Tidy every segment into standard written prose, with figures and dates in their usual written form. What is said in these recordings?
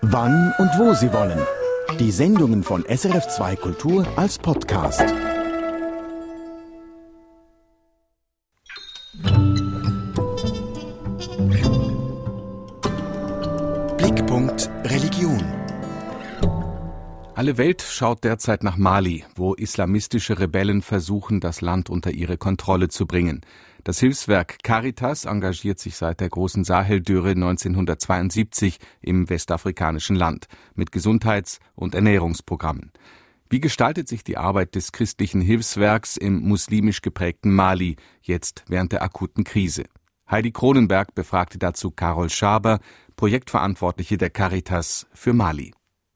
wann und wo Sie wollen. Die Sendungen von SRF2 Kultur als Podcast. Blickpunkt Religion. Alle Welt schaut derzeit nach Mali, wo islamistische Rebellen versuchen, das Land unter ihre Kontrolle zu bringen. Das Hilfswerk Caritas engagiert sich seit der großen Saheldürre 1972 im westafrikanischen Land mit Gesundheits- und Ernährungsprogrammen. Wie gestaltet sich die Arbeit des christlichen Hilfswerks im muslimisch geprägten Mali, jetzt während der akuten Krise? Heidi Kronenberg befragte dazu Carol Schaber, Projektverantwortliche der Caritas für Mali.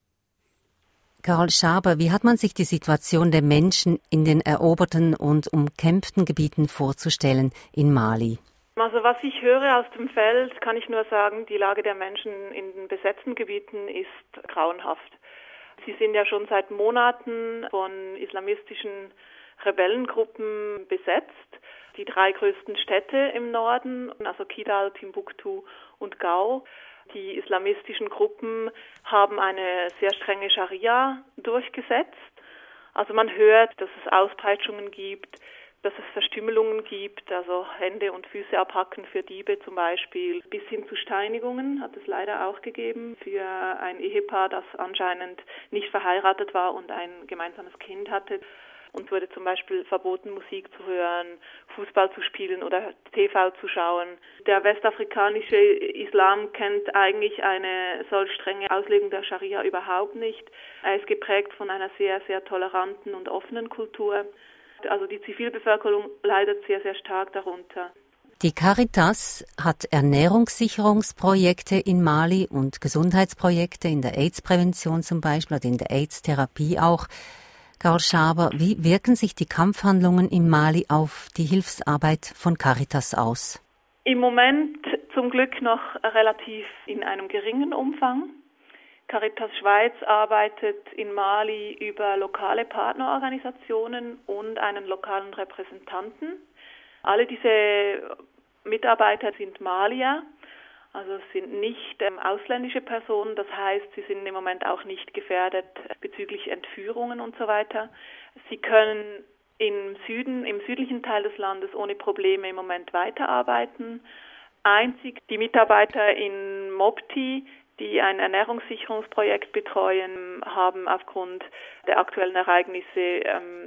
Carol Schaber, wie hat man sich die Situation der Menschen in den eroberten und umkämpften Gebieten vorzustellen in Mali? Also was ich höre aus dem Feld, kann ich nur sagen, die Lage der Menschen in den besetzten Gebieten ist grauenhaft. Sie sind ja schon seit Monaten von islamistischen Rebellengruppen besetzt. Die 3 größten Städte im Norden, also Kidal, Timbuktu und Gao. Die islamistischen Gruppen haben eine sehr strenge Scharia durchgesetzt. Also man hört, dass es Auspeitschungen gibt, dass es Verstümmelungen gibt, also Hände und Füße abhacken für Diebe zum Beispiel. Bis hin zu Steinigungen hat es leider auch gegeben für ein Ehepaar, das anscheinend nicht verheiratet war und ein gemeinsames Kind hatte. Uns wurde zum Beispiel verboten, Musik zu hören, Fußball zu spielen oder TV zu schauen. Der westafrikanische Islam kennt eigentlich eine solch strenge Auslegung der Scharia überhaupt nicht. Er ist geprägt von einer sehr, sehr toleranten und offenen Kultur. Also die Zivilbevölkerung leidet sehr, sehr stark darunter. Die Caritas hat Ernährungssicherungsprojekte in Mali und Gesundheitsprojekte in der AIDS-Prävention zum Beispiel oder in der AIDS-Therapie auch. Carol Schaber, wie wirken sich die Kampfhandlungen in Mali auf die Hilfsarbeit von Caritas aus? Im Moment zum Glück noch relativ in einem geringen Umfang. Caritas Schweiz arbeitet in Mali über lokale Partnerorganisationen und einen lokalen Repräsentanten. Alle diese Mitarbeiter sind Malier. Also es sind nicht ausländische Personen, das heißt, sie sind im Moment auch nicht gefährdet bezüglich Entführungen und so weiter. Sie können im südlichen Teil des Landes ohne Probleme im Moment weiterarbeiten. Einzig die Mitarbeiter in Mopti, die ein Ernährungssicherungsprojekt betreuen, haben aufgrund der aktuellen Ereignisse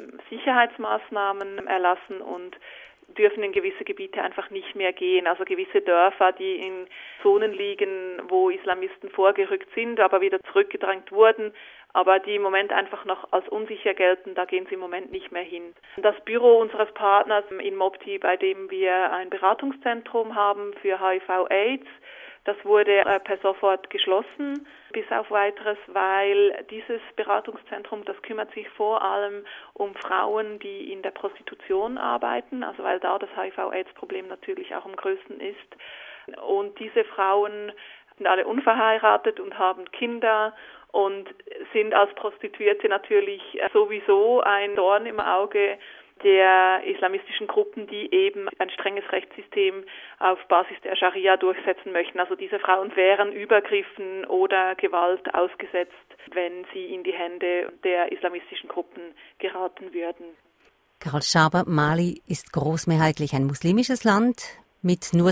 Sicherheitsmaßnahmen erlassen und dürfen in gewisse Gebiete einfach nicht mehr gehen. Also gewisse Dörfer, die in Zonen liegen, wo Islamisten vorgerückt sind, aber wieder zurückgedrängt wurden, aber die im Moment einfach noch als unsicher gelten, da gehen sie im Moment nicht mehr hin. Das Büro unseres Partners in Mopti, bei dem wir ein Beratungszentrum haben für HIV/AIDS, das wurde per sofort geschlossen, bis auf Weiteres, weil dieses Beratungszentrum, das kümmert sich vor allem um Frauen, die in der Prostitution arbeiten, also weil da das HIV/AIDS-Problem natürlich auch am größten ist. Und diese Frauen sind alle unverheiratet und haben Kinder und sind als Prostituierte natürlich sowieso ein Dorn im Auge der islamistischen Gruppen, die eben ein strenges Rechtssystem auf Basis der Scharia durchsetzen möchten. Also diese Frauen wären Übergriffen oder Gewalt ausgesetzt, wenn sie in die Hände der islamistischen Gruppen geraten würden. Carol Schaber, Mali ist großmehrheitlich ein muslimisches Land. Mit nur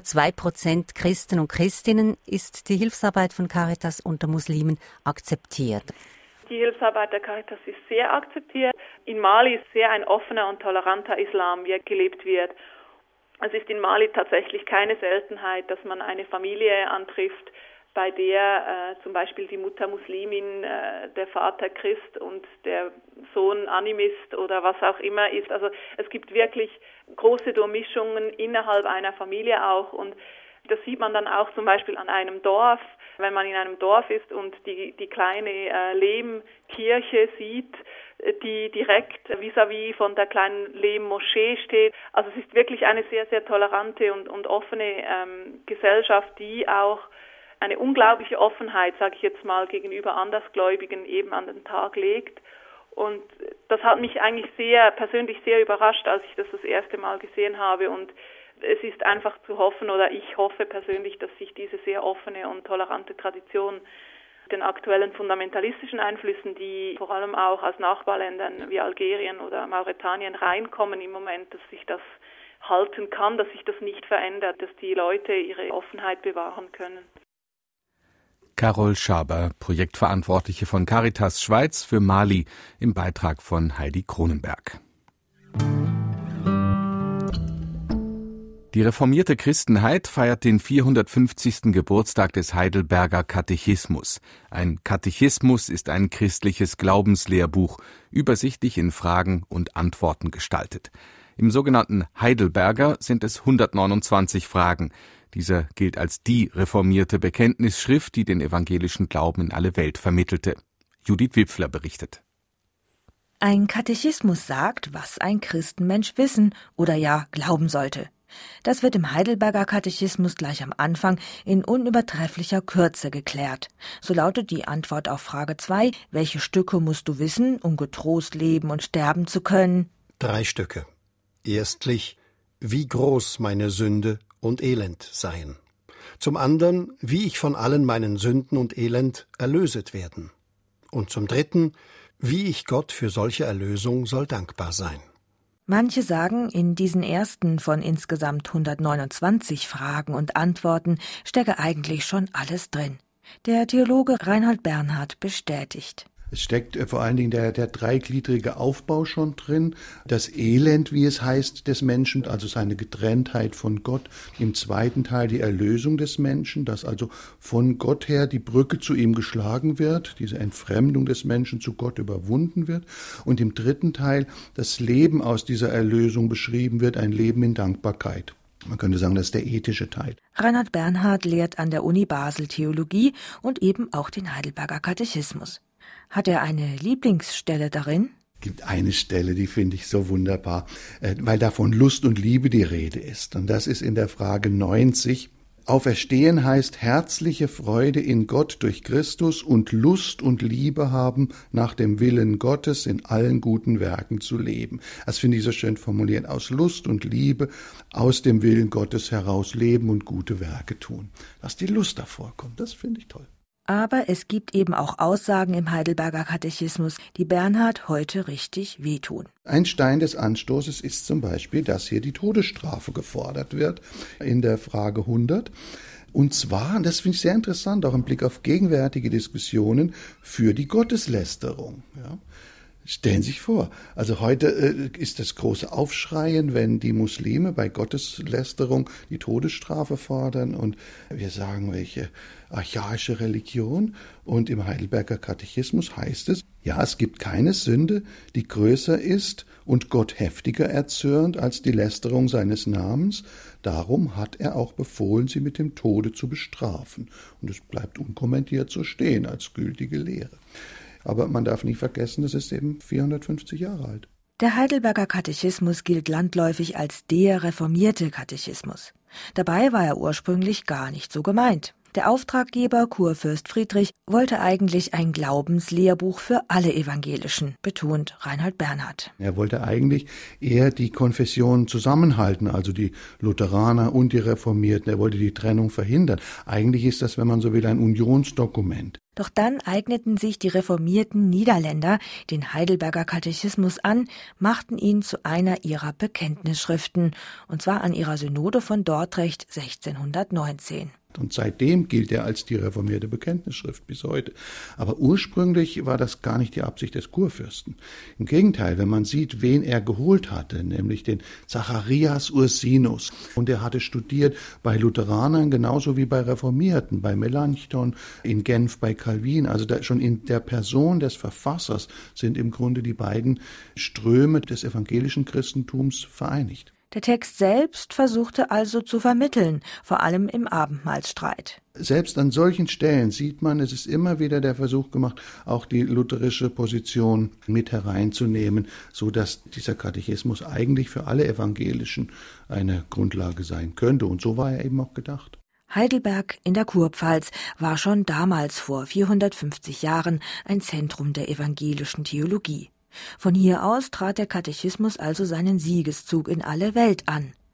2% Christen und Christinnen ist die Hilfsarbeit von Caritas unter Muslimen akzeptiert. Die Hilfsarbeit der Caritas ist sehr akzeptiert. In Mali ist sehr ein offener und toleranter Islam, wie er gelebt wird. Es ist in Mali tatsächlich keine Seltenheit, dass man eine Familie antrifft, bei der zum Beispiel die Mutter Muslimin, der Vater Christ und der Sohn Animist oder was auch immer ist. Also es gibt wirklich große Durchmischungen innerhalb einer Familie auch und das sieht man dann auch zum Beispiel an einem Dorf. Wenn man in einem Dorf ist und die kleine Lehmkirche sieht, die direkt vis-à-vis von der kleinen Lehmmoschee steht. Also es ist wirklich eine sehr, sehr tolerante und offene Gesellschaft, die auch eine unglaubliche Offenheit, sage ich jetzt mal, gegenüber Andersgläubigen eben an den Tag legt. Und das hat mich eigentlich persönlich sehr überrascht, als ich das erste Mal gesehen habe. Und es ist einfach zu hoffen, oder ich hoffe persönlich, dass sich diese sehr offene und tolerante Tradition den aktuellen fundamentalistischen Einflüssen, die vor allem auch aus Nachbarländern wie Algerien oder Mauretanien reinkommen im Moment, dass sich das halten kann, dass sich das nicht verändert, dass die Leute ihre Offenheit bewahren können. Carol Schaber, Projektverantwortliche von Caritas Schweiz für Mali, im Beitrag von Heidi Kronenberg. Die reformierte Christenheit feiert den 450. Geburtstag des Heidelberger Katechismus. Ein Katechismus ist ein christliches Glaubenslehrbuch, übersichtlich in Fragen und Antworten gestaltet. Im sogenannten Heidelberger sind es 129 Fragen. Dieser gilt als die reformierte Bekenntnisschrift, die den evangelischen Glauben in alle Welt vermittelte. Judith Wipfler berichtet. Ein Katechismus sagt, was ein Christenmensch wissen oder ja glauben sollte. Das wird im Heidelberger Katechismus gleich am Anfang in unübertrefflicher Kürze geklärt. So lautet die Antwort auf Frage 2, welche Stücke musst du wissen, um getrost leben und sterben zu können? 3 Stücke. Erstlich, wie groß meine Sünde und Elend seien. Zum anderen, wie ich von allen meinen Sünden und Elend erlöset werden. Und zum dritten, wie ich Gott für solche Erlösung soll dankbar sein. Manche sagen, in diesen ersten von insgesamt 129 Fragen und Antworten stecke eigentlich schon alles drin. Der Theologe Reinhold Bernhard bestätigt. Es steckt vor allen Dingen der dreigliedrige Aufbau schon drin, das Elend, wie es heißt, des Menschen, also seine Getrenntheit von Gott. Im zweiten Teil die Erlösung des Menschen, dass also von Gott her die Brücke zu ihm geschlagen wird, diese Entfremdung des Menschen zu Gott überwunden wird. Und im dritten Teil das Leben aus dieser Erlösung beschrieben wird, ein Leben in Dankbarkeit. Man könnte sagen, das ist der ethische Teil. Reinhold Bernhard lehrt an der Uni Basel Theologie und eben auch den Heidelberger Katechismus. Hat er eine Lieblingsstelle darin? Es gibt eine Stelle, die finde ich so wunderbar, weil da von Lust und Liebe die Rede ist. Und das ist in der Frage 90. Auferstehen heißt herzliche Freude in Gott durch Christus und Lust und Liebe haben, nach dem Willen Gottes in allen guten Werken zu leben. Das finde ich so schön formuliert. Aus Lust und Liebe, aus dem Willen Gottes heraus leben und gute Werke tun. Dass die Lust davor kommt, das finde ich toll. Aber es gibt eben auch Aussagen im Heidelberger Katechismus, die Bernhard heute richtig wehtun. Ein Stein des Anstoßes ist zum Beispiel, dass hier die Todesstrafe gefordert wird in der Frage 100. Und zwar, und das finde ich sehr interessant, auch im Blick auf gegenwärtige Diskussionen, für die Gotteslästerung. Ja. Stellen Sie sich vor, also heute ist das große Aufschreien, wenn die Muslime bei Gotteslästerung die Todesstrafe fordern und wir sagen, welche archaische Religion. Und im Heidelberger Katechismus heißt es, ja, es gibt keine Sünde, die größer ist und Gott heftiger erzürnt als die Lästerung seines Namens. Darum hat er auch befohlen, sie mit dem Tode zu bestrafen. Und es bleibt unkommentiert so stehen als gültige Lehre. Aber man darf nicht vergessen, es ist eben 450 Jahre alt. Der Heidelberger Katechismus gilt landläufig als der reformierte Katechismus. Dabei war er ursprünglich gar nicht so gemeint. Der Auftraggeber, Kurfürst Friedrich, wollte eigentlich ein Glaubenslehrbuch für alle Evangelischen, betont Reinhold Bernhard. Er wollte eigentlich eher die Konfessionen zusammenhalten, also die Lutheraner und die Reformierten. Er wollte die Trennung verhindern. Eigentlich ist das, wenn man so will, ein Unionsdokument. Doch dann eigneten sich die reformierten Niederländer den Heidelberger Katechismus an, machten ihn zu einer ihrer Bekenntnisschriften, und zwar an ihrer Synode von Dordrecht 1619. Und seitdem gilt er als die reformierte Bekenntnisschrift bis heute. Aber ursprünglich war das gar nicht die Absicht des Kurfürsten. Im Gegenteil, wenn man sieht, wen er geholt hatte, nämlich den Zacharias Ursinus. Und er hatte studiert bei Lutheranern genauso wie bei Reformierten, bei Melanchthon, in Genf bei Calvin. Also da schon in der Person des Verfassers sind im Grunde die beiden Ströme des evangelischen Christentums vereinigt. Der Text selbst versuchte also zu vermitteln, vor allem im Abendmahlsstreit. Selbst an solchen Stellen sieht man, es ist immer wieder der Versuch gemacht, auch die lutherische Position mit hereinzunehmen, so dass dieser Katechismus eigentlich für alle Evangelischen eine Grundlage sein könnte. Und so war er eben auch gedacht. Heidelberg in der Kurpfalz war schon damals vor 450 Jahren ein Zentrum der evangelischen Theologie. Von hier aus trat der Katechismus also seinen Siegeszug in alle Welt an.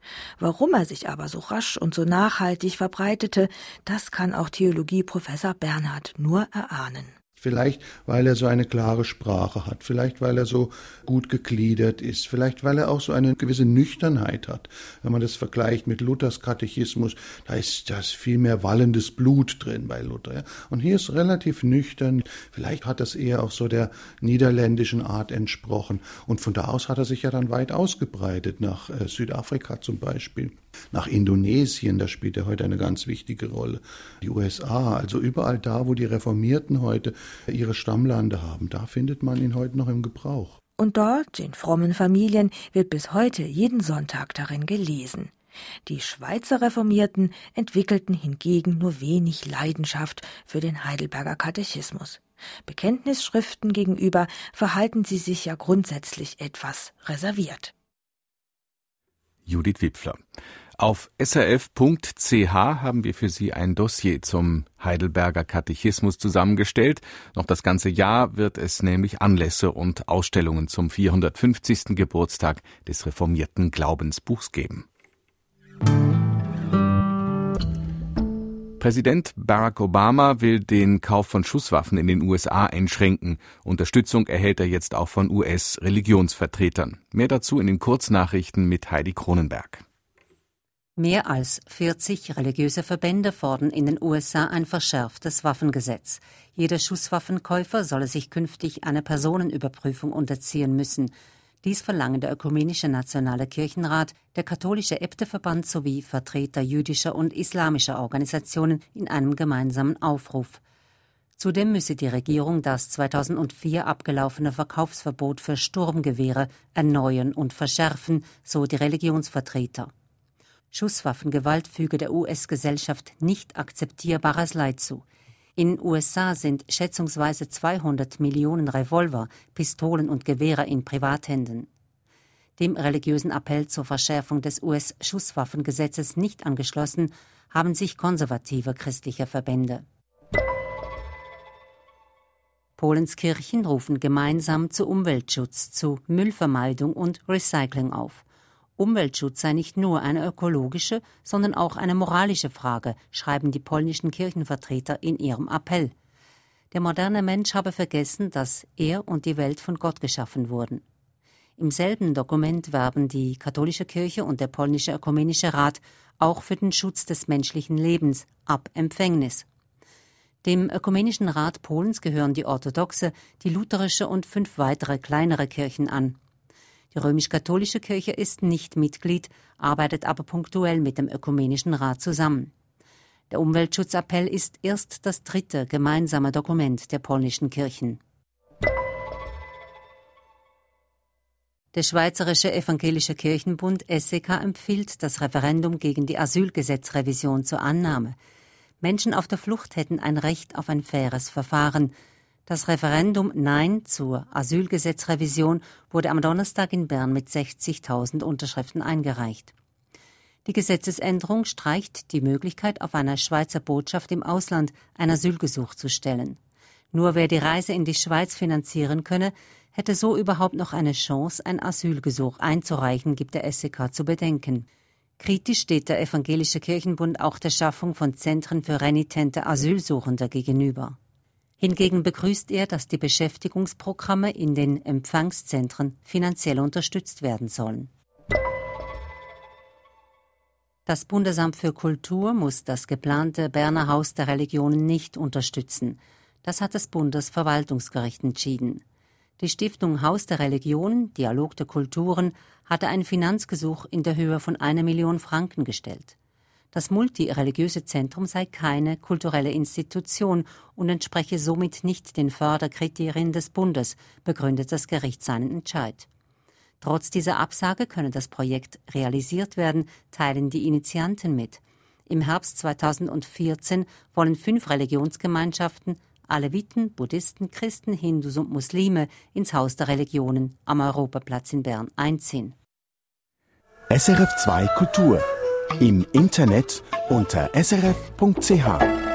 Warum er sich aber so rasch und so nachhaltig verbreitete, das kann auch Theologieprofessor Bernhard nur erahnen. Vielleicht, weil er so eine klare Sprache hat, vielleicht, weil er so gut gegliedert ist, vielleicht, weil er auch so eine gewisse Nüchternheit hat. Wenn man das vergleicht mit Luthers Katechismus, da ist viel mehr wallendes Blut drin bei Luther. Ja? Und hier ist relativ nüchtern. Vielleicht hat das eher auch so der niederländischen Art entsprochen. Und von da aus hat er sich ja dann weit ausgebreitet, nach Südafrika zum Beispiel. Nach Indonesien, da spielt er heute eine ganz wichtige Rolle. Die USA, also überall da, wo die Reformierten heute ihre Stammlande haben, da findet man ihn heute noch im Gebrauch. Und dort, in frommen Familien, wird bis heute jeden Sonntag darin gelesen. Die Schweizer Reformierten entwickelten hingegen nur wenig Leidenschaft für den Heidelberger Katechismus. Bekenntnisschriften gegenüber verhalten sie sich ja grundsätzlich etwas reserviert. Judith Wipfler. Auf srf.ch haben wir für Sie ein Dossier zum Heidelberger Katechismus zusammengestellt. Noch das ganze Jahr wird es nämlich Anlässe und Ausstellungen zum 450. Geburtstag des reformierten Glaubensbuchs geben. Präsident Barack Obama will den Kauf von Schusswaffen in den USA einschränken. Unterstützung erhält er jetzt auch von US-Religionsvertretern. Mehr dazu in den Kurznachrichten mit Heidi Kronenberg. Mehr als 40 religiöse Verbände fordern in den USA ein verschärftes Waffengesetz. Jeder Schusswaffenkäufer solle sich künftig einer Personenüberprüfung unterziehen müssen. Dies verlangen der Ökumenische Nationale Kirchenrat, der Katholische Äbteverband sowie Vertreter jüdischer und islamischer Organisationen in einem gemeinsamen Aufruf. Zudem müsse die Regierung das 2004 abgelaufene Verkaufsverbot für Sturmgewehre erneuern und verschärfen, so die Religionsvertreter. Schusswaffengewalt füge der US-Gesellschaft nicht akzeptierbares Leid zu. In den USA sind schätzungsweise 200 Millionen Revolver, Pistolen und Gewehre in Privathänden. Dem religiösen Appell zur Verschärfung des US-Schusswaffengesetzes nicht angeschlossen, haben sich konservative christliche Verbände. Polens Kirchen rufen gemeinsam zu Umweltschutz, zu Müllvermeidung und Recycling auf. Umweltschutz sei nicht nur eine ökologische, sondern auch eine moralische Frage, schreiben die polnischen Kirchenvertreter in ihrem Appell. Der moderne Mensch habe vergessen, dass er und die Welt von Gott geschaffen wurden. Im selben Dokument werben die katholische Kirche und der polnische Ökumenische Rat auch für den Schutz des menschlichen Lebens ab Empfängnis. Dem Ökumenischen Rat Polens gehören die orthodoxe, die lutherische und 5 weitere kleinere Kirchen an. Die römisch-katholische Kirche ist nicht Mitglied, arbeitet aber punktuell mit dem Ökumenischen Rat zusammen. Der Umweltschutzappell ist erst das 3. gemeinsame Dokument der polnischen Kirchen. Der Schweizerische Evangelische Kirchenbund SEK empfiehlt das Referendum gegen die Asylgesetzrevision zur Annahme. Menschen auf der Flucht hätten ein Recht auf ein faires Verfahren. Das Referendum Nein zur Asylgesetzrevision wurde am Donnerstag in Bern mit 60.000 Unterschriften eingereicht. Die Gesetzesänderung streicht die Möglichkeit, auf einer Schweizer Botschaft im Ausland ein Asylgesuch zu stellen. Nur wer die Reise in die Schweiz finanzieren könne, hätte so überhaupt noch eine Chance, ein Asylgesuch einzureichen, gibt der SEK zu bedenken. Kritisch steht der Evangelische Kirchenbund auch der Schaffung von Zentren für renitente Asylsuchende gegenüber. Hingegen begrüßt er, dass die Beschäftigungsprogramme in den Empfangszentren finanziell unterstützt werden sollen. Das Bundesamt für Kultur muss das geplante Berner Haus der Religionen nicht unterstützen. Das hat das Bundesverwaltungsgericht entschieden. Die Stiftung Haus der Religionen, Dialog der Kulturen, hatte ein Finanzgesuch in der Höhe von 1 Million Franken gestellt. Das multireligiöse Zentrum sei keine kulturelle Institution und entspreche somit nicht den Förderkriterien des Bundes, begründet das Gericht seinen Entscheid. Trotz dieser Absage könne das Projekt realisiert werden, teilen die Initianten mit. Im Herbst 2014 wollen 5 Religionsgemeinschaften, Aleviten, Buddhisten, Christen, Hindus und Muslime, ins Haus der Religionen am Europaplatz in Bern einziehen. SRF2 Kultur im Internet unter srf.ch.